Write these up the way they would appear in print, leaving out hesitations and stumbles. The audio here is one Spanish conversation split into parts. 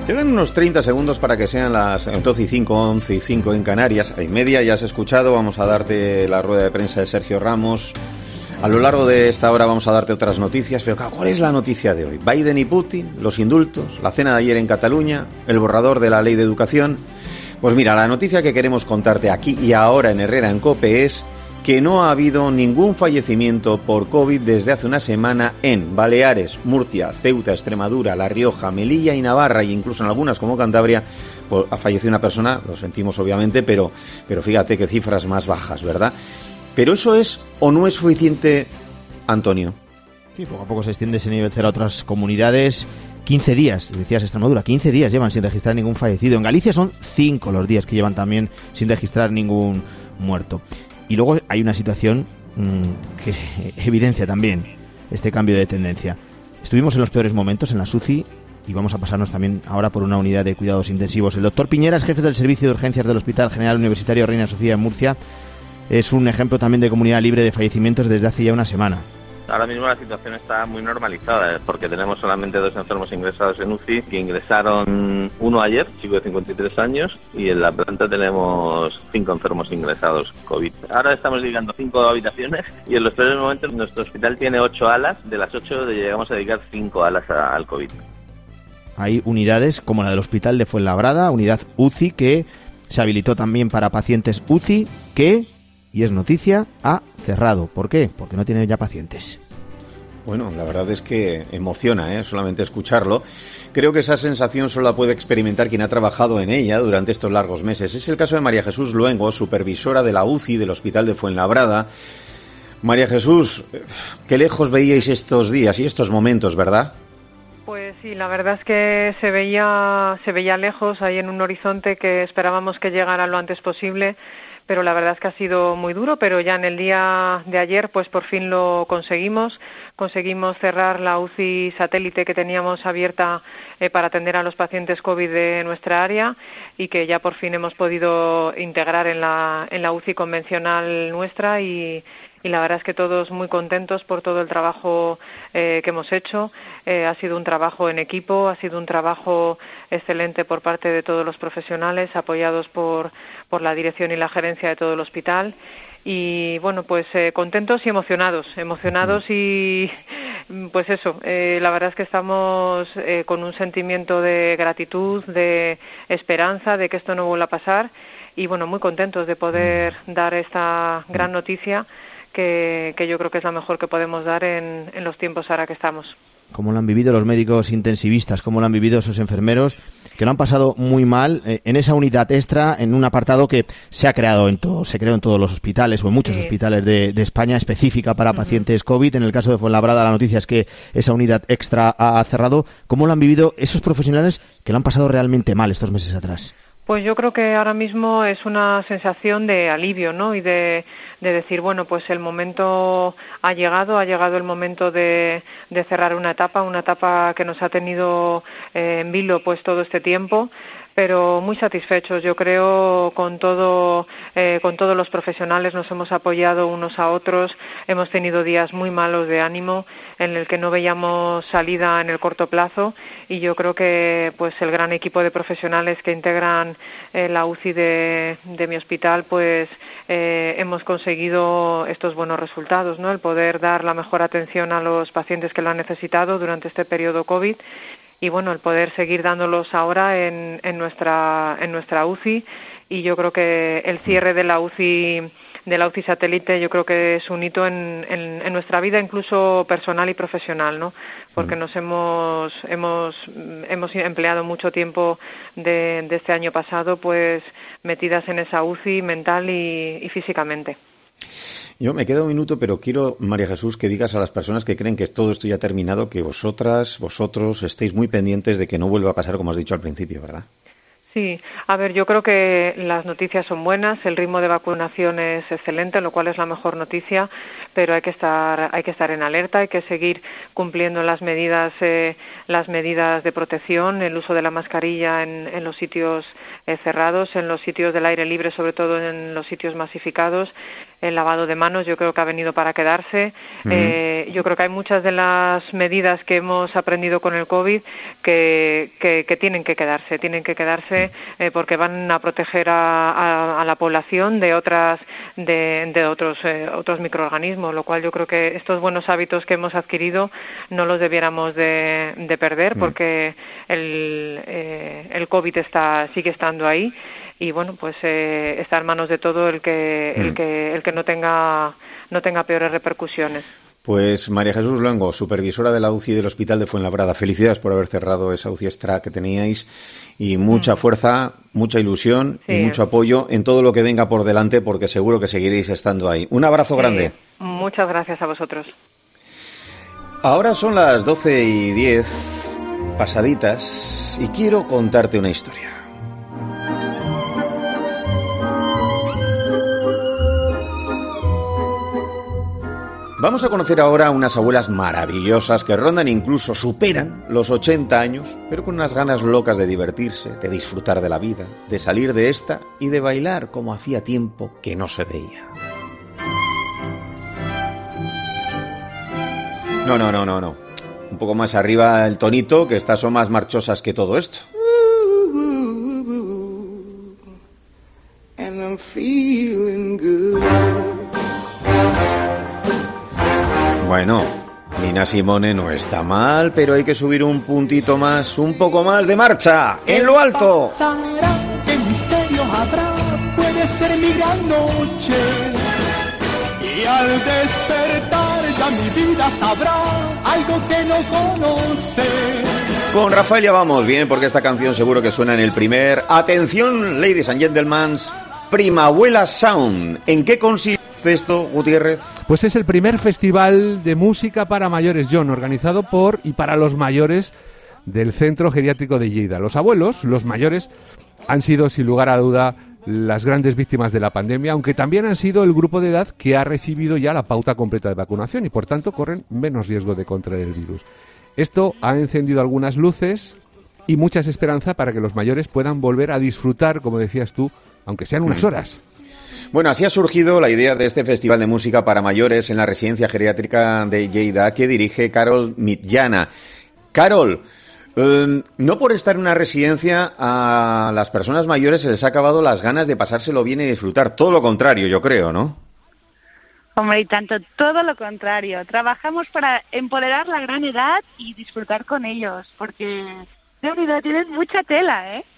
Quedan unos 30 segundos para que sean las 12:05, 11:05 en Canarias. A y media ya has escuchado, vamos a darte la rueda de prensa de Sergio Ramos. A lo largo de esta hora vamos a darte otras noticias, pero ¿cuál es la noticia de hoy? Biden y Putin, los indultos, la cena de ayer en Cataluña, el borrador de la ley de educación. Pues mira, la noticia que queremos contarte aquí y ahora en Herrera en COPE es que no ha habido ningún fallecimiento por COVID desde hace una semana en Baleares, Murcia, Ceuta, Extremadura, La Rioja, Melilla y Navarra, e incluso en algunas como Cantabria ha fallecido una persona, lo sentimos obviamente, pero fíjate qué cifras más bajas, ¿verdad? ¿Pero eso es o no es suficiente, Antonio? Sí, poco a poco se extiende ese nivel cero a otras comunidades. 15 días, decías Extremadura, 15 días llevan sin registrar ningún fallecido. En Galicia son 5 los días que llevan también sin registrar ningún muerto. Y luego hay una situación que evidencia también este cambio de tendencia. Estuvimos en los peores momentos en la SUCI y vamos a pasarnos también ahora por una unidad de cuidados intensivos. El doctor Piñera es jefe del Servicio de Urgencias del Hospital General Universitario Reina Sofía en Murcia. Es un ejemplo también de comunidad libre de fallecimientos desde hace ya una semana. Ahora mismo la situación está muy normalizada porque tenemos solamente 2 enfermos ingresados en UCI, que ingresaron uno ayer, chico de 53 años, y en la planta tenemos 5 enfermos ingresados COVID. Ahora estamos dedicando 5 habitaciones y en los peores momentos nuestro hospital tiene 8 alas, de las 8 llegamos a dedicar 5 alas al COVID. Hay unidades como la del Hospital de Fuenlabrada, unidad UCI, que se habilitó también para pacientes UCI, que... y es noticia, ha cerrado. ¿Por qué? Porque no tiene ya pacientes. Bueno, la verdad es que emociona, solamente escucharlo. Creo que esa sensación solo la puede experimentar quien ha trabajado en ella durante estos largos meses. Es el caso de María Jesús Luengo, supervisora de la UCI del Hospital de Fuenlabrada. María Jesús, qué lejos veíais estos días y estos momentos, ¿verdad? Pues sí, la verdad es que se veía lejos, ahí en un horizonte que esperábamos que llegara lo antes posible, pero la verdad es que ha sido muy duro, pero ya en el día de ayer pues por fin lo conseguimos cerrar la UCI satélite que teníamos abierta para atender a los pacientes COVID de nuestra área y que ya por fin hemos podido integrar en la UCI convencional nuestra y la verdad es que todos muy contentos por todo el trabajo que hemos hecho. Ha sido un trabajo en equipo, ha sido un trabajo excelente por parte de todos los profesionales, apoyados por la dirección y la gerencia de todo el hospital. Y bueno, pues contentos y emocionados y pues eso, la verdad es que estamos con un sentimiento de gratitud, de esperanza, de que esto no vuelva a pasar y bueno, muy contentos de poder dar esta gran noticia que yo creo que es la mejor que podemos dar en los tiempos ahora que estamos. ¿Cómo lo han vivido los médicos intensivistas? ¿Cómo lo han vivido esos enfermeros que lo han pasado muy mal en esa unidad extra, en un apartado que se creó en todos los hospitales o en muchos hospitales de España, específica para pacientes COVID? En el caso de Fuenlabrada, la noticia es que esa unidad extra ha cerrado. ¿Cómo lo han vivido esos profesionales que lo han pasado realmente mal estos meses atrás? Pues yo creo que ahora mismo es una sensación de alivio, ¿no? Y de decir, bueno, pues el momento ha llegado el momento de cerrar una etapa que nos ha tenido en vilo pues todo este tiempo, pero muy satisfechos. Yo creo con todos los profesionales nos hemos apoyado unos a otros, hemos tenido días muy malos de ánimo en el que no veíamos salida en el corto plazo y yo creo que pues el gran equipo de profesionales que integran la UCI de mi hospital pues hemos conseguido estos buenos resultados, ¿no? El poder dar la mejor atención a los pacientes que lo han necesitado durante este periodo COVID. Y bueno, el poder seguir dándolos ahora en nuestra UCI y yo creo que el cierre de la UCI satélite yo creo que es un hito en nuestra vida incluso personal y profesional, ¿no? Porque nos hemos empleado mucho tiempo de este año pasado pues metidas en esa UCI mental y físicamente. Yo me queda un minuto, pero quiero, María Jesús, que digas a las personas que creen que todo esto ya ha terminado, que vosotros estéis muy pendientes de que no vuelva a pasar como has dicho al principio, ¿verdad? Sí, a ver, yo creo que las noticias son buenas, el ritmo de vacunación es excelente, lo cual es la mejor noticia, pero hay que estar en alerta, hay que seguir cumpliendo las medidas de protección, el uso de la mascarilla en los sitios cerrados, en los sitios del aire libre, sobre todo en los sitios masificados, el lavado de manos, yo creo que ha venido para quedarse. Yo creo que hay muchas de las medidas que hemos aprendido con el COVID que tienen que quedarse porque van a proteger a la población de otros microorganismos, lo cual yo creo que estos buenos hábitos que hemos adquirido no los debiéramos de perder, porque el COVID sigue estando ahí. Y bueno, pues está en manos de todo el que no tenga peores repercusiones. Pues María Jesús Luengo, supervisora de la UCI del Hospital de Fuenlabrada, felicidades por haber cerrado esa UCI extra que teníais y mucha fuerza, mucha ilusión y mucho apoyo en todo lo que venga por delante, porque seguro que seguiréis estando ahí. Un abrazo grande. Muchas gracias a vosotros. Ahora son las 12:10 pasaditas y quiero contarte una historia. Vamos a conocer ahora a unas abuelas maravillosas que rondan, incluso superan los 80 años, pero con unas ganas locas de divertirse, de disfrutar de la vida, de salir de esta y de bailar como hacía tiempo que no se veía. No. Un poco más arriba el tonito, que estas son más marchosas que todo esto. And I'm feeling good. Bueno, Nina Simone no está mal, pero hay que subir un puntito más, un poco más de marcha, en lo alto. ¿Qué misterio habrá? Puede ser mi gran noche. Y al despertar ya mi vida sabrá algo que no conoce. Con Rafael ya vamos bien, porque esta canción seguro que suena en el primer... Atención, ladies and gentlemen, Primavuela Sound. ¿En qué consiste esto, Gutiérrez? Pues es el primer festival de música para mayores, John, organizado por y para los mayores del Centro Geriátrico de Lleida. Los abuelos, los mayores, han sido sin lugar a duda las grandes víctimas de la pandemia, aunque también han sido el grupo de edad que ha recibido ya la pauta completa de vacunación y por tanto corren menos riesgo de contraer el virus. Esto ha encendido algunas luces y muchas esperanzas para que los mayores puedan volver a disfrutar, como decías tú, aunque sean unas horas. Bueno, así ha surgido la idea de este festival de música para mayores en la residencia geriátrica de Lleida que dirige Carol Mitjana. Carol, no por estar en una residencia a las personas mayores se les ha acabado las ganas de pasárselo bien y disfrutar. Todo lo contrario, yo creo, ¿no? Hombre, y tanto, todo lo contrario. Trabajamos para empoderar la gran edad y disfrutar con ellos, porque de verdad tienen mucha tela, ¿eh?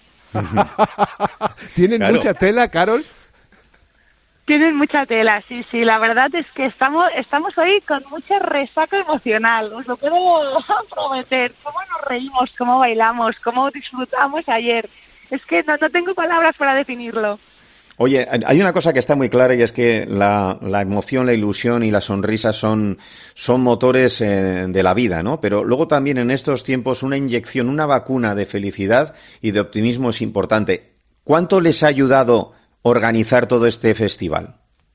¿Tienen Claro. mucha tela, Carol? Tienen mucha tela, sí. La verdad es que estamos hoy con mucha resaca emocional, os lo puedo prometer. Cómo nos reímos, cómo bailamos, cómo disfrutamos ayer. Es que no tengo palabras para definirlo. Oye, hay una cosa que está muy clara y es que la emoción, la ilusión y la sonrisa son motores de la vida, ¿no? Pero luego también en estos tiempos una inyección, una vacuna de felicidad y de optimismo es importante. ¿Cuánto les ha ayudado organizar todo este festival?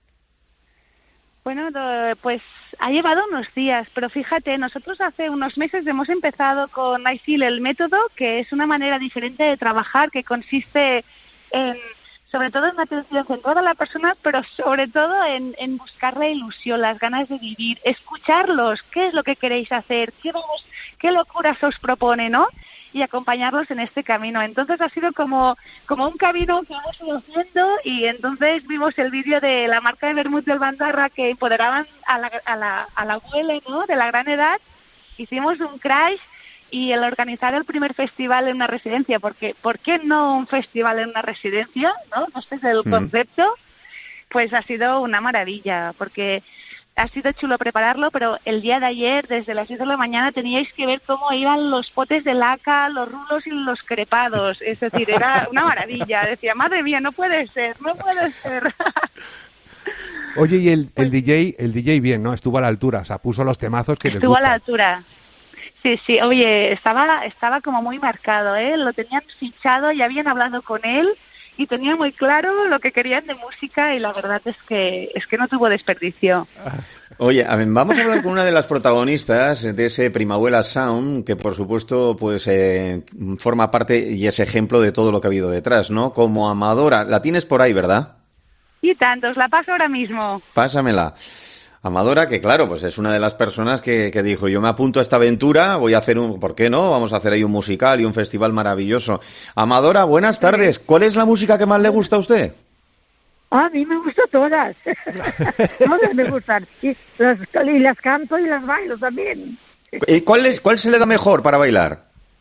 Bueno, pues ha llevado unos días, pero fíjate, nosotros hace unos meses hemos empezado con I Feel, el método, que es una manera diferente de trabajar que consiste en, sobre todo en atención centrada a la persona, pero sobre todo en buscar la ilusión, las ganas de vivir, escucharlos, qué es lo que queréis hacer, qué locuras os propone, ¿no? Y acompañarlos en este camino. Entonces ha sido como un camino que hemos ido haciendo y entonces vimos el vídeo de la marca de vermut del Bandarra que empoderaban a la abuela, ¿no?, de la gran edad. Hicimos un crash y el organizar el primer festival en una residencia, porque ¿por qué no un festival en una residencia?, ¿no? Este es el concepto. Pues ha sido una maravilla, porque ha sido chulo prepararlo, pero el día de ayer, desde las 10 de la mañana, teníais que ver cómo iban los potes de laca, los rulos y los crepados. Es decir, era una maravilla. Decía, madre mía, no puede ser. Oye, y el DJ bien, ¿no? Estuvo a la altura, o sea, puso los temazos que les Estuvo a gustan. la altura. Sí. Oye, estaba como muy marcado, ¿eh? Lo tenían fichado y habían hablado con él y tenía muy claro lo que querían de música y la verdad es que no tuvo desperdicio. Oye, vamos a hablar con una de las protagonistas de ese Primavera Sound, que por supuesto pues forma parte y es ejemplo de todo lo que ha habido detrás, ¿no? Como Amadora, la tienes por ahí, ¿verdad? Y tanto, os la paso ahora mismo. Pásamela. Amadora, que claro, pues es una de las personas que dijo, yo me apunto a esta aventura, voy a hacer ¿por qué no? Vamos a hacer ahí un musical y un festival maravilloso. Amadora, buenas tardes. ¿Cuál es la música que más le gusta a usted? A mí me gustan todas. Todas me gustan. Y las canto y las bailo también. ¿Cuál se le da mejor para bailar?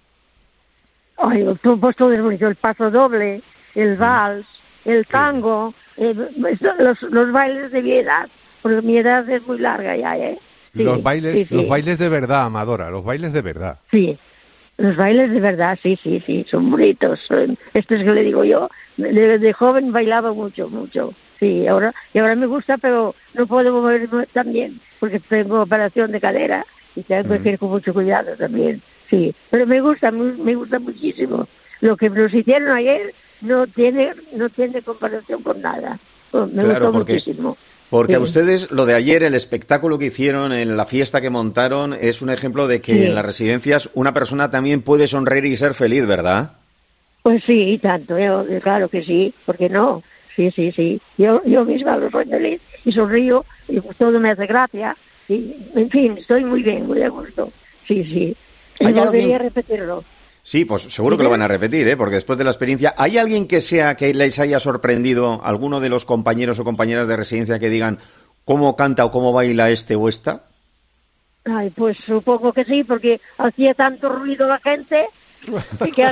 Ay, pues todo es bonito. El paso doble, el vals, el tango, los bailes de mi edad. Porque mi edad es muy larga ya, ¿eh? Sí, los bailes de verdad, Amadora, los bailes de verdad. Sí, los bailes de verdad, sí, son bonitos. Esto es que le digo yo. De joven bailaba mucho. Sí, y ahora me gusta, pero no puedo moverme tan bien, porque tengo operación de cadera y tengo que ir con mucho cuidado también. Sí, pero me gusta muchísimo. Lo que nos hicieron ayer no tiene comparación con nada. Me gustó muchísimo. Porque a ustedes lo de ayer, el espectáculo que hicieron, en la fiesta que montaron, es un ejemplo de que en las residencias una persona también puede sonreír y ser feliz, ¿verdad? Pues sí, tanto, claro que sí, ¿por qué no? Sí. Yo misma lo soy feliz y sonrío y todo me hace gracia. Y, en fin, estoy muy bien, muy a gusto. Sí. Y volvería a repetirlo. Sí, pues seguro que lo van a repetir, ¿eh? Porque después de la experiencia, ¿hay alguien que les haya sorprendido, alguno de los compañeros o compañeras de residencia que digan cómo canta o cómo baila este o esta? Ay, pues supongo que sí, porque hacía tanto ruido la gente que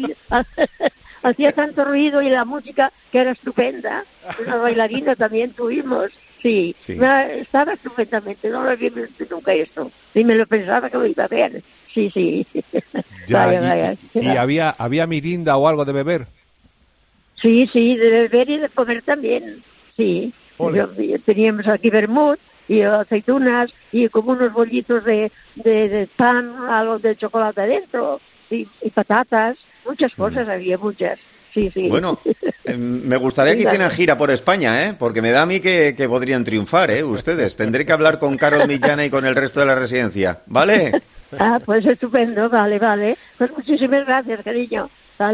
hacía tanto ruido y la música que era estupenda. Una bailarina también tuvimos. Sí. Estaba estupendamente, no lo había visto nunca esto. Ni me lo pensaba que lo iba a ver. Sí. Vaya. ¿Y había mirinda o algo de beber? Sí, de beber y de comer también. Sí. Teníamos aquí vermut y aceitunas y como unos bollitos de pan, algo de chocolate adentro y patatas. Muchas cosas había, muchas. Sí. Bueno, me gustaría que hicieran gira por España, ¿eh? Porque me da a mí que podrían triunfar, ¿eh? Ustedes. Tendré que hablar con Carol Millana y con el resto de la residencia, ¿vale? Pues estupendo, vale. Pues muchísimas gracias, cariño.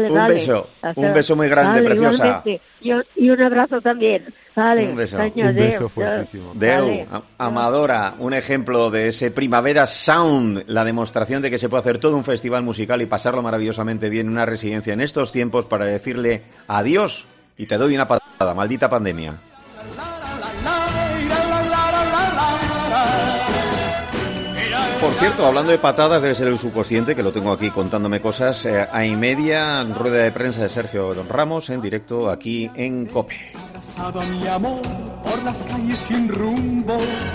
Un beso muy grande, preciosa. Y un abrazo también. Vale, un beso. Un beso fuertísimo. Vale. Amadora, un ejemplo de ese Primavera Sound, la demostración de que se puede hacer todo un festival musical y pasarlo maravillosamente bien en una residencia en estos tiempos para decirle adiós y te doy una patada, maldita pandemia. Por cierto, hablando de patadas, debe ser el subconsciente, que lo tengo aquí contándome cosas. A y media, rueda de prensa de Sergio Ramos, en directo aquí en COPE. Abrazado a mi amor por las calles sin rumbo,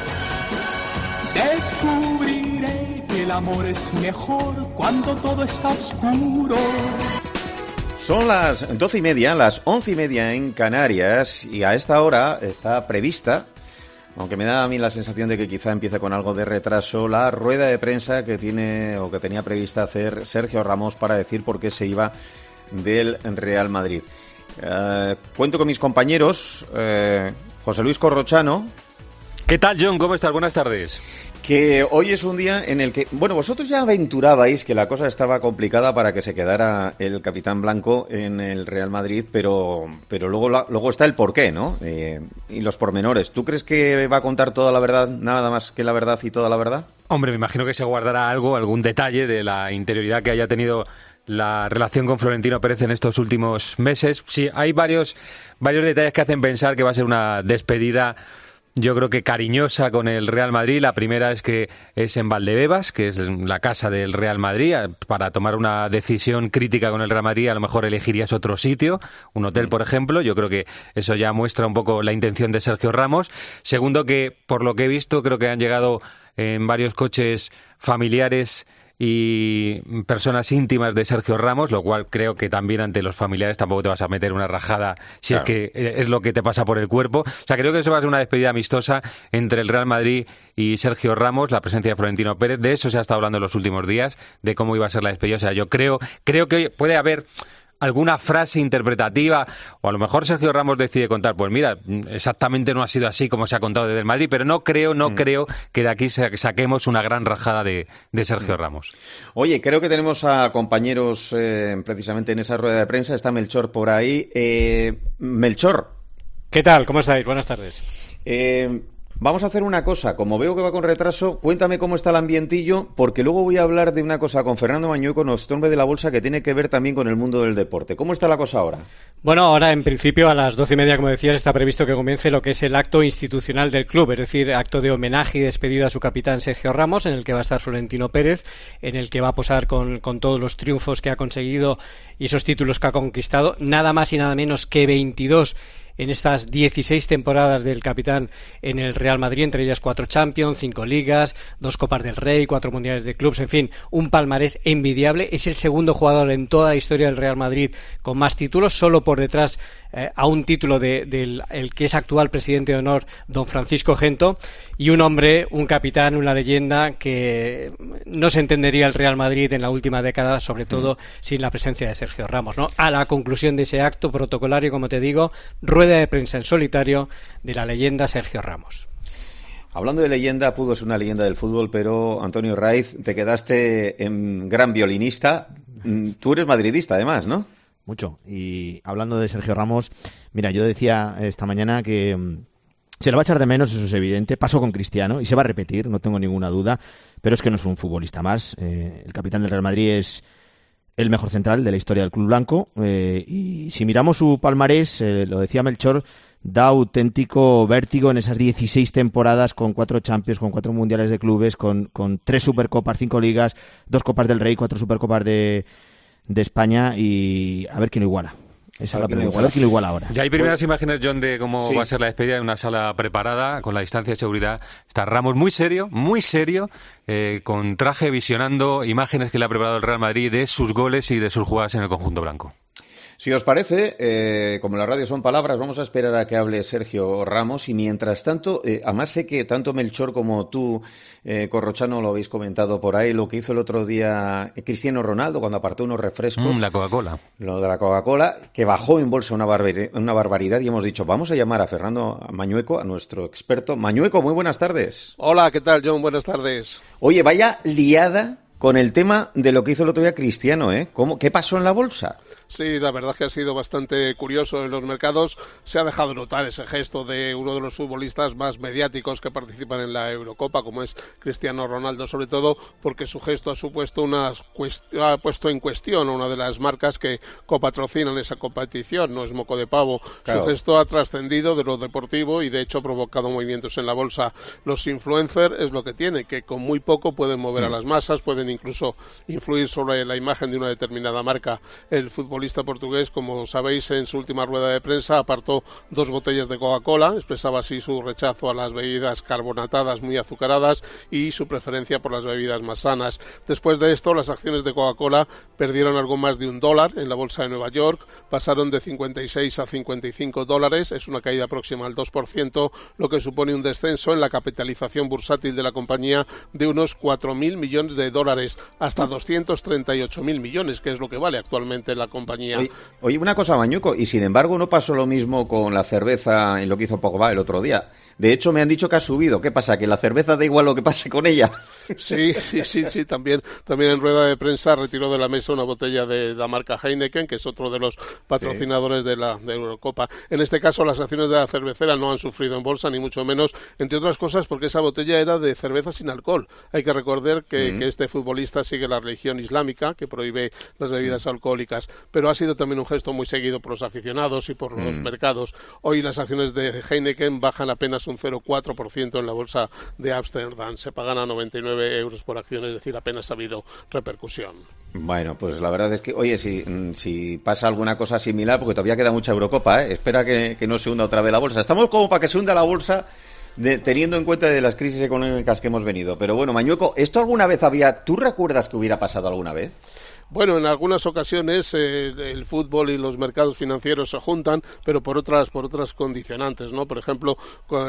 descubriré que el amor es mejor cuando todo está oscuro. Son las 12:30, las 11:30 en Canarias, y a esta hora está prevista, aunque me da a mí la sensación de que quizá empiece con algo de retraso, la rueda de prensa que tenía prevista hacer Sergio Ramos para decir por qué se iba del Real Madrid. Cuento con mis compañeros, José Luis Corrochano. ¿Qué tal, John? ¿Cómo estás? Buenas tardes. Que hoy es un día en el que, vosotros ya aventurabais que la cosa estaba complicada para que se quedara el capitán blanco en el Real Madrid, pero luego está el porqué, ¿no? Y los pormenores. ¿Tú crees que va a contar toda la verdad, nada más que la verdad y toda la verdad? Hombre, me imagino que se guardará algún detalle de la interioridad que haya tenido la relación con Florentino Pérez en estos últimos meses. Sí, hay varios detalles que hacen pensar que va a ser una despedida, yo creo que cariñosa, con el Real Madrid. La primera es que es en Valdebebas, que es la casa del Real Madrid. Para tomar una decisión crítica con el Real Madrid, a lo mejor elegirías otro sitio, un hotel, por ejemplo. Yo creo que eso ya muestra un poco la intención de Sergio Ramos. Segundo, que por lo que he visto, creo que han llegado en varios coches familiares y personas íntimas de Sergio Ramos, lo cual creo que también ante los familiares tampoco te vas a meter una rajada si es que es lo que te pasa por el cuerpo. O sea, creo que eso va a ser una despedida amistosa entre el Real Madrid y Sergio Ramos, la presencia de Florentino Pérez. De eso se ha estado hablando en los últimos días, de cómo iba a ser la despedida. O sea, yo creo que puede haber alguna frase interpretativa, o a lo mejor Sergio Ramos decide contar, pues mira, exactamente no ha sido así como se ha contado desde el Madrid, pero no creo que de aquí saquemos una gran rajada de Sergio Ramos. Oye, creo que tenemos a compañeros precisamente en esa rueda de prensa. Está Melchor por ahí. Melchor. ¿Qué tal? ¿Cómo estáis? Buenas tardes. Vamos a hacer una cosa, como veo que va con retraso, cuéntame cómo está el ambientillo, porque luego voy a hablar de una cosa con Fernando Mañueco, nuestro hombre de la bolsa, que tiene que ver también con el mundo del deporte. ¿Cómo está la cosa ahora? Bueno, ahora en principio a las 12:30, como decías, está previsto que comience lo que es el acto institucional del club, es decir, acto de homenaje y despedida a su capitán Sergio Ramos, en el que va a estar Florentino Pérez, en el que va a posar con todos los triunfos que ha conseguido y esos títulos que ha conquistado, nada más y nada menos que 22 en estas 16 temporadas del capitán en el Real Madrid, entre ellas 4 Champions, 5 Ligas, 2 Copas del Rey, 4 Mundiales de Clubs, en fin, un palmarés envidiable. Es el segundo jugador en toda la historia del Real Madrid con más títulos, solo por detrás a un título del que es actual presidente de honor, don Francisco Gento, y un hombre, un capitán, una leyenda que no se entendería el Real Madrid en la última década, sobre todo sin la presencia de Sergio Ramos, ¿no? A la conclusión de ese acto protocolario, como te digo, rueda de prensa en solitario de la leyenda Sergio Ramos. Hablando de leyenda, pudo ser una leyenda del fútbol, pero Antonio Raiz, te quedaste en gran violinista. Tú eres madridista, además, ¿no? Mucho. Y hablando de Sergio Ramos, mira, yo decía esta mañana que se lo va a echar de menos, eso es evidente. Pasó con Cristiano y se va a repetir, no tengo ninguna duda, pero es que no es un futbolista más. El capitán del Real Madrid es el mejor central de la historia del club blanco, y si miramos su palmarés, lo decía Melchor, da auténtico vértigo en esas 16 temporadas, con 4 Champions, con 4 Mundiales de Clubes, con 3 Supercopas, 5 Ligas, 2 Copas del Rey, 4 Supercopas de España, y a ver quién lo iguala. Esa es la pregunta, a ver quién lo iguala ahora. Ya hay primeras imágenes, John, de cómo va a ser la despedida en una sala preparada, con la distancia de seguridad. Está Ramos muy serio, con traje, visionando imágenes que le ha preparado el Real Madrid de sus goles y de sus jugadas en el conjunto blanco. Si os parece, como la radio son palabras, vamos a esperar a que hable Sergio Ramos, y mientras tanto, además sé que tanto Melchor como tú, Corrochano, lo habéis comentado por ahí, lo que hizo el otro día Cristiano Ronaldo cuando apartó unos refrescos. La Coca-Cola. Lo de la Coca-Cola, que bajó en bolsa una barbaridad, y hemos dicho, vamos a llamar a Fernando Mañueco, a nuestro experto. Mañueco, muy buenas tardes. Hola, ¿qué tal, John? Buenas tardes. Oye, vaya liada con el tema de lo que hizo el otro día Cristiano, ¿eh? ¿Qué pasó en la bolsa? Sí, la verdad es que ha sido bastante curioso en los mercados. Se ha dejado notar ese gesto de uno de los futbolistas más mediáticos que participan en la Eurocopa, como es Cristiano Ronaldo, sobre todo porque su gesto ha puesto en cuestión una de las marcas que copatrocinan esa competición, no es moco de pavo. Claro. Su gesto ha trascendido de lo deportivo y de hecho ha provocado movimientos en la bolsa. Los influencers es lo que tiene, que con muy poco pueden mover a las masas, pueden incluso influir sobre la imagen de una determinada marca. El futbolista portugués, como sabéis, en su última rueda de prensa apartó 2 botellas de Coca-Cola, expresaba así su rechazo a las bebidas carbonatadas muy azucaradas y su preferencia por las bebidas más sanas. Después de esto, las acciones de Coca-Cola perdieron algo más de $1 en la bolsa de Nueva York, pasaron de 56 a $55, es una caída próxima al 2%, lo que supone un descenso en la capitalización bursátil de la compañía de unos $4.000 millones hasta 238.000 millones, que es lo que vale actualmente la compañía. Oye, una cosa, Mañuco, y sin embargo no pasó lo mismo con la cerveza en lo que hizo Pogba el otro día. De hecho, me han dicho que ha subido. ¿Qué pasa? ¿Que la cerveza da igual lo que pase con ella? Sí, también en rueda de prensa retiró de la mesa una botella de la marca Heineken, que es otro de los patrocinadores de Eurocopa. En este caso, las acciones de la cervecera no han sufrido en bolsa, ni mucho menos, entre otras cosas porque esa botella era de cerveza sin alcohol. Hay que recordar que este futbolista sigue la religión islámica, que prohíbe las bebidas alcohólicas, pero ha sido también un gesto muy seguido por los aficionados y por los mercados. Hoy las acciones de Heineken bajan apenas un 0,4% en la bolsa de Ámsterdam. Se pagan a 99 euros por acción, es decir, apenas ha habido repercusión. Bueno, pues la verdad es que, oye, si pasa alguna cosa similar, porque todavía queda mucha Eurocopa, espera que no se hunda otra vez la bolsa. Estamos como para que se hunda la bolsa, teniendo en cuenta de las crisis económicas que hemos venido. Pero bueno, Mañueco, ¿esto alguna vez ¿tú recuerdas que hubiera pasado alguna vez? Bueno, en algunas ocasiones el fútbol y los mercados financieros se juntan, pero por otras condicionantes, ¿no? Por ejemplo,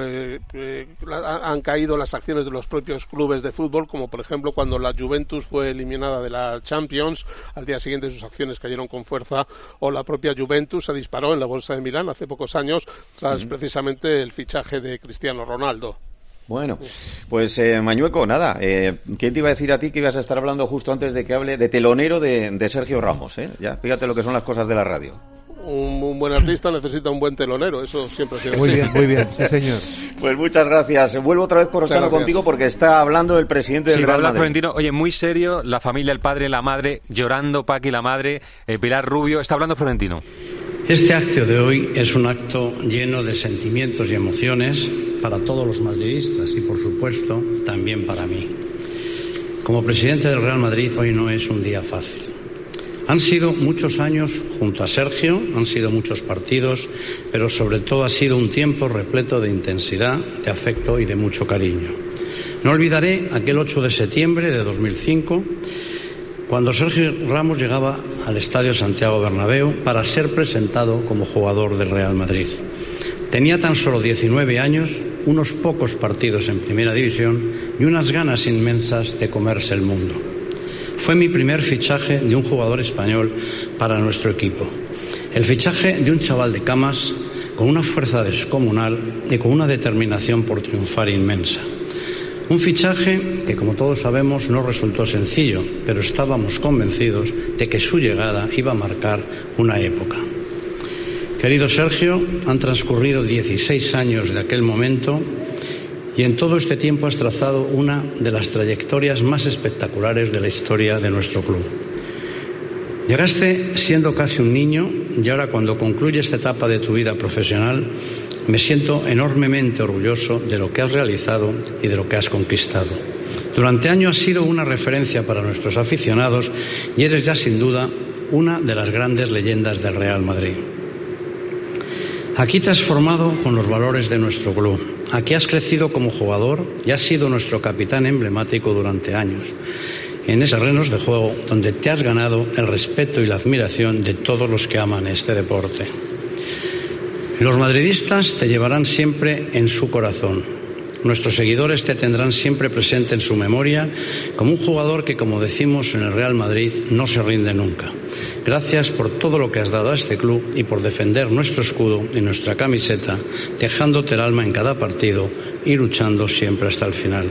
han caído las acciones de los propios clubes de fútbol, como por ejemplo cuando la Juventus fue eliminada de la Champions, al día siguiente sus acciones cayeron con fuerza, o la propia Juventus se disparó en la bolsa de Milán hace pocos años tras precisamente el fichaje de Cristiano Ronaldo. Bueno, pues Mañueco, nada, ¿quién te iba a decir a ti que ibas a estar hablando justo antes de que hable de telonero de Sergio Ramos? Ya, fíjate lo que son las cosas de la radio. Un buen artista necesita un buen telonero, eso siempre ha sido muy así. Muy bien, sí señor. Pues muchas gracias. Vuelvo otra vez, Corrochano, contigo porque está hablando el presidente del Real Madrid. Florentino, oye, muy serio, la familia, el padre, la madre, llorando, Paqui, la madre, Pilar Rubio, está hablando Florentino. Este acto de hoy es un acto lleno de sentimientos y emociones para todos los madridistas y, por supuesto, también para mí. Como presidente del Real Madrid, hoy no es un día fácil. Han sido muchos años junto a Sergio, han sido muchos partidos, pero sobre todo ha sido un tiempo repleto de intensidad, de afecto y de mucho cariño. No olvidaré aquel 8 de septiembre de 2005, cuando Sergio Ramos llegaba al Estadio Santiago Bernabéu para ser presentado como jugador del Real Madrid. Tenía tan solo 19 años, unos pocos partidos en Primera División y unas ganas inmensas de comerse el mundo. Fue mi primer fichaje de un jugador español para nuestro equipo. El fichaje de un chaval de Camas con una fuerza descomunal y con una determinación por triunfar inmensa. Un fichaje que, como todos sabemos, no resultó sencillo, pero estábamos convencidos de que su llegada iba a marcar una época. Querido Sergio, han transcurrido 16 años de aquel momento y en todo este tiempo has trazado una de las trayectorias más espectaculares de la historia de nuestro club. Llegaste siendo casi un niño y ahora, cuando concluye esta etapa de tu vida profesional, me siento enormemente orgulloso de lo que has realizado y de lo que has conquistado. Durante años has sido una referencia para nuestros aficionados y eres ya sin duda una de las grandes leyendas del Real Madrid. Aquí te has formado con los valores de nuestro club. Aquí has crecido como jugador y has sido nuestro capitán emblemático durante años. En esos terrenos de juego donde te has ganado el respeto y la admiración de todos los que aman este deporte. Los madridistas te llevarán siempre en su corazón. Nuestros seguidores te tendrán siempre presente en su memoria como un jugador que, como decimos en el Real Madrid, no se rinde nunca. Gracias por todo lo que has dado a este club y por defender nuestro escudo y nuestra camiseta, dejándote el alma en cada partido y luchando siempre hasta el final.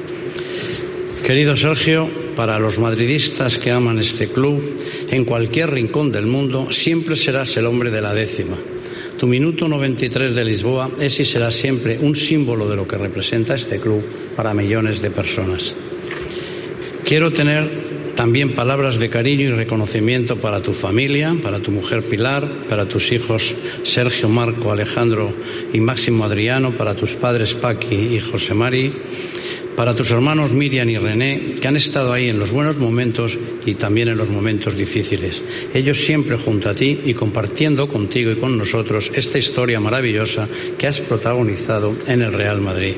Querido Sergio, para los madridistas que aman este club, en cualquier rincón del mundo siempre serás el hombre de la décima. Tu minuto 93 de Lisboa es y será siempre un símbolo de lo que representa este club para millones de personas. Quiero tener también palabras de cariño y reconocimiento para tu familia, para tu mujer Pilar, para tus hijos Sergio, Marco, Alejandro y Máximo Adriano, para tus padres Paqui y José Mari, para tus hermanos Miriam y René, que han estado ahí en los buenos momentos y también en los momentos difíciles. Ellos siempre junto a ti y compartiendo contigo y con nosotros esta historia maravillosa que has protagonizado en el Real Madrid.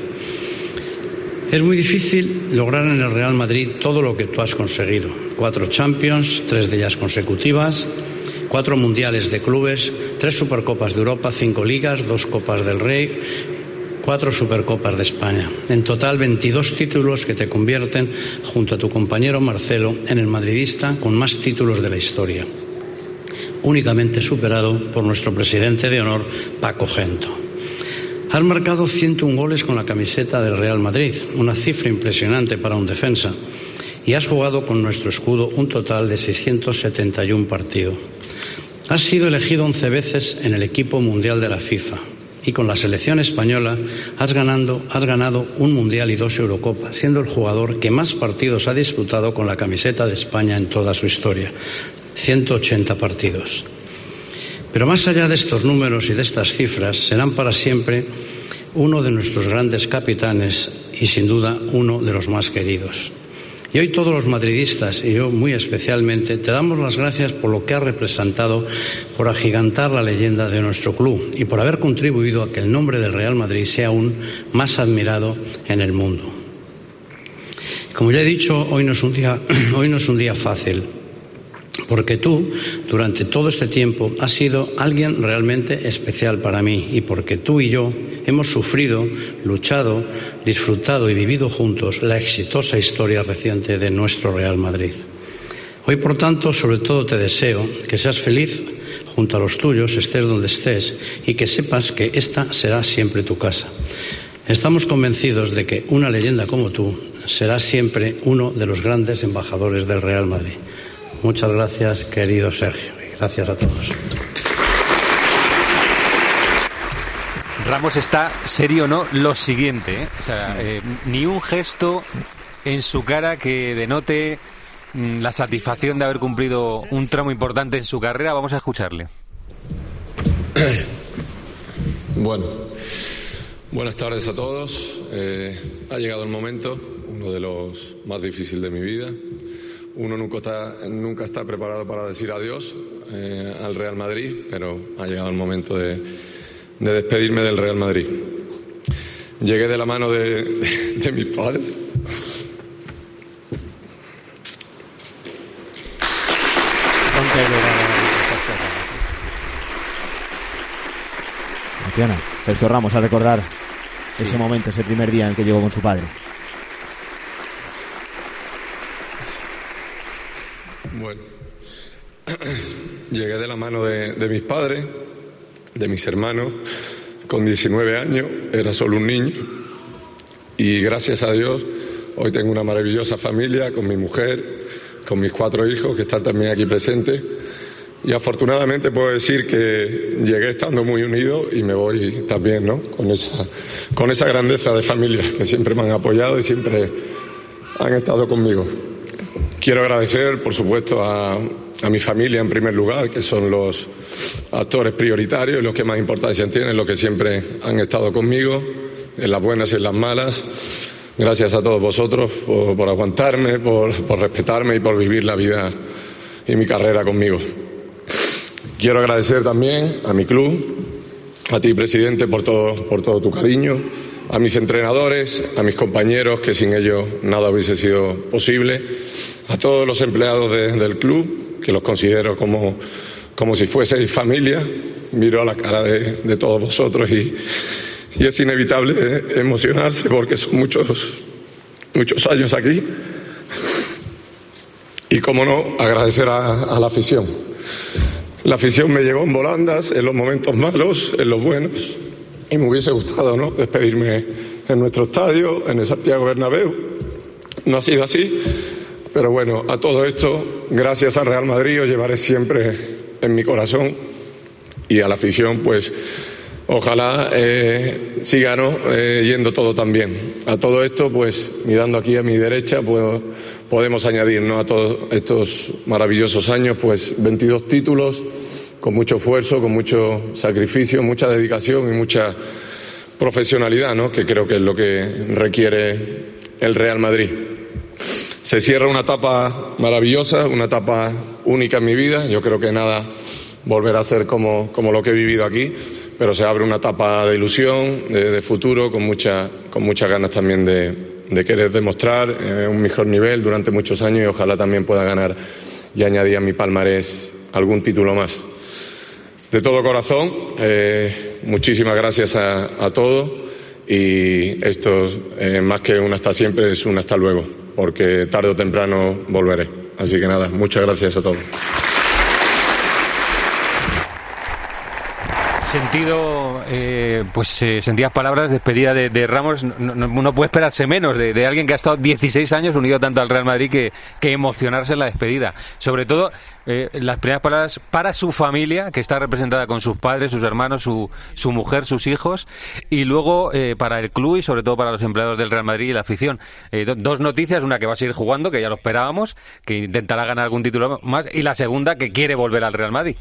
Es muy difícil lograr en el Real Madrid todo lo que tú has conseguido. 4 Champions, 3 de ellas consecutivas, 4 Mundiales de clubes, 3 Supercopas de Europa, 5 Ligas, 2 Copas del Rey, 4 Supercopas de España. En total, 22 títulos que te convierten, junto a tu compañero Marcelo, en el madridista con más títulos de la historia, únicamente superado por nuestro presidente de honor, Paco Gento. Has marcado 101 goles con la camiseta del Real Madrid, una cifra impresionante para un defensa, y has jugado con nuestro escudo un total de 671 partidos. Has sido elegido 11 veces en el equipo mundial de la FIFA. Y con la selección española has ganado un Mundial y 2 Eurocopas, siendo el jugador que más partidos ha disputado con la camiseta de España en toda su historia, 180 partidos. Pero más allá de estos números y de estas cifras, serán para siempre uno de nuestros grandes capitanes y sin duda uno de los más queridos. Y hoy todos los madridistas, y yo muy especialmente, te damos las gracias por lo que has representado, por agigantar la leyenda de nuestro club y por haber contribuido a que el nombre del Real Madrid sea aún más admirado en el mundo. Como ya he dicho, hoy no es un día fácil, porque tú, durante todo este tiempo, has sido alguien realmente especial para mí y porque tú y yo hemos sufrido, luchado, disfrutado y vivido juntos la exitosa historia reciente de nuestro Real Madrid. Hoy, por tanto, sobre todo te deseo que seas feliz junto a los tuyos, estés donde estés, y que sepas que esta será siempre tu casa. Estamos convencidos de que una leyenda como tú será siempre uno de los grandes embajadores del Real Madrid. Muchas gracias, querido Sergio, y gracias a todos. Ramos está serio o no lo siguiente, ¿eh? O sea, ni un gesto en su cara que denote la satisfacción de haber cumplido un tramo importante en su carrera. Vamos a escucharle. Bueno, buenas tardes a todos. Ha llegado el momento, uno de los más difíciles de mi vida. Uno nunca está preparado para decir adiós al Real Madrid, pero ha llegado el momento de despedirme del Real Madrid. Llegué de la mano de mis padres. Emociona Sergio Ramos a recordar ese momento, ese primer día en el que llegó con su padre. Bueno, llegué de la mano de mis padres, de mis hermanos, con 19 años, era solo un niño, y gracias a Dios hoy tengo una maravillosa familia con mi mujer, con mis 4 hijos que están también aquí presentes, y afortunadamente puedo decir que llegué estando muy unido y me voy también, ¿no?, con esa grandeza de familia que siempre me han apoyado y siempre han estado conmigo. Quiero agradecer, por supuesto, a mi familia en primer lugar, que son los actores prioritarios y los que más importancia tienen, los que siempre han estado conmigo, en las buenas y en las malas. Gracias a todos vosotros por aguantarme, por respetarme y por vivir la vida y mi carrera conmigo. Quiero agradecer también a mi club, a ti, presidente, por todo tu cariño, a mis entrenadores, a mis compañeros, que sin ellos nada hubiese sido posible, a todos los empleados del club, que los considero como si fueseis familia. Miro a la cara de todos vosotros y es inevitable emocionarse porque son muchos años aquí. Y, cómo no, agradecer a la afición. La afición me llevó en volandas en los momentos malos, en los buenos, y me hubiese gustado, ¿no?, despedirme en nuestro estadio, en el Santiago Bernabéu. No ha sido así, pero bueno, a todo esto, gracias al Real Madrid, os llevaré siempre en mi corazón, y a la afición, pues ojalá siga, ¿no?, yendo todo tan bien. A todo esto, pues mirando aquí a mi derecha, podemos añadir, ¿no?, a todos estos maravillosos años, pues 22 títulos, con mucho esfuerzo, con mucho sacrificio, mucha dedicación y mucha profesionalidad, ¿no?, que creo que es lo que requiere el Real Madrid. Se cierra una etapa maravillosa, una etapa única en mi vida. Yo creo que nada volverá a ser como lo que he vivido aquí, pero se abre una etapa de ilusión, de futuro, con muchas ganas también de querer demostrar un mejor nivel durante muchos años, y ojalá también pueda ganar y añadir a mi palmarés algún título más. De todo corazón, muchísimas gracias a todos, y esto, más que un hasta siempre, es un hasta luego, porque tarde o temprano volveré. Así que nada, muchas gracias a todos. Sentías palabras de despedida de Ramos. No puede esperarse menos de alguien que ha estado 16 años unido tanto al Real Madrid que emocionarse en la despedida. Sobre todo las primeras palabras para su familia, que está representada con sus padres, sus hermanos, su mujer, sus hijos, y luego para el club y sobre todo para los empleados del Real Madrid y la afición. Dos noticias: una, que va a seguir jugando, que ya lo esperábamos, que intentará ganar algún título más, y la segunda, que quiere volver al Real Madrid.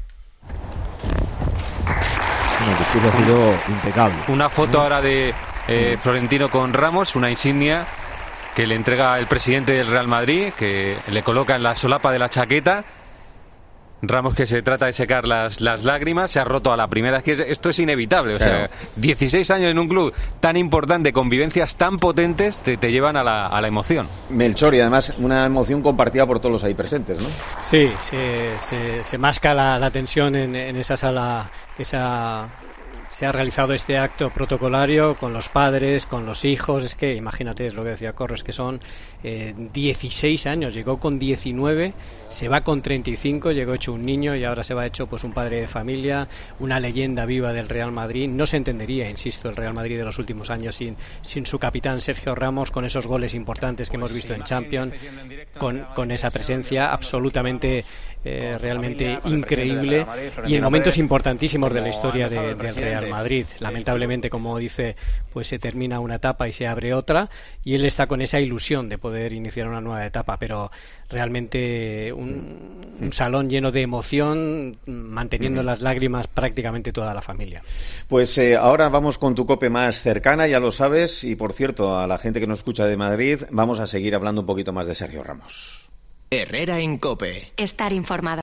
El discurso ha sido impecable. Una foto ahora de Florentino con Ramos, una insignia que le entrega el presidente del Real Madrid, que le coloca en la solapa de la chaqueta. Ramos, que se trata de secar las lágrimas, se ha roto a la primera. Es que esto es inevitable. O sea, 16 años en un club tan importante, con vivencias tan potentes, te llevan a la emoción. Melchor, y además una emoción compartida por todos los ahí presentes, ¿no? Sí, se masca la tensión en esa sala. Se ha realizado este acto protocolario con los padres, con los hijos. Es que imagínate, es lo que decía Corro, es que son 16 años, llegó con 19, se va con 35, llegó hecho un niño y ahora se va hecho pues un padre de familia, una leyenda viva del Real Madrid. No se entendería, insisto, el Real Madrid de los últimos años sin su capitán Sergio Ramos, con esos goles importantes que hemos visto en Champions, con esa presencia absolutamente realmente increíble y en momentos importantísimos de la historia del Real Madrid. Lamentablemente, como dice, pues se termina una etapa y se abre otra, y él está con esa ilusión de poder iniciar una nueva etapa, pero realmente un salón lleno de emoción, manteniendo las lágrimas prácticamente toda la familia. Pues ahora vamos con tu COPE más cercana, ya lo sabes, y por cierto, a la gente que nos escucha de Madrid, vamos a seguir hablando un poquito más de Sergio Ramos. Herrera en COPE. Estar informado.